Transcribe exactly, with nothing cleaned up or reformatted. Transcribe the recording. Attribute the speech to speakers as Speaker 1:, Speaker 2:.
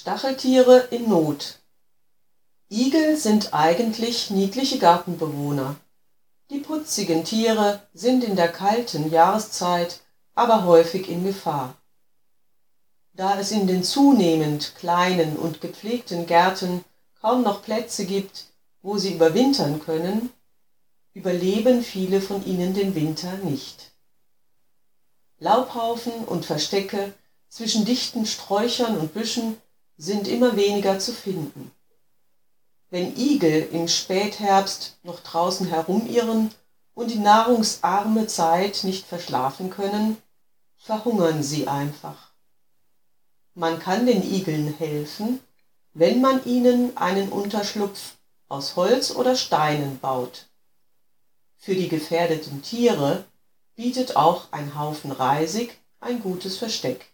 Speaker 1: Stacheltiere in Not. Igel sind eigentlich niedliche Gartenbewohner. Die putzigen Tiere sind in der kalten Jahreszeit aber häufig in Gefahr. Da es in den zunehmend kleinen und gepflegten Gärten kaum noch Plätze gibt, wo sie überwintern können, überleben viele von ihnen den Winter nicht. Laubhaufen und Verstecke zwischen dichten Sträuchern und Büschen sind immer weniger zu finden. Wenn Igel im Spätherbst noch draußen herumirren und die nahrungsarme Zeit nicht verschlafen können, verhungern sie einfach. Man kann den Igeln helfen, wenn man ihnen einen Unterschlupf aus Holz oder Steinen baut. Für die gefährdeten Tiere bietet auch ein Haufen Reisig ein gutes Versteck.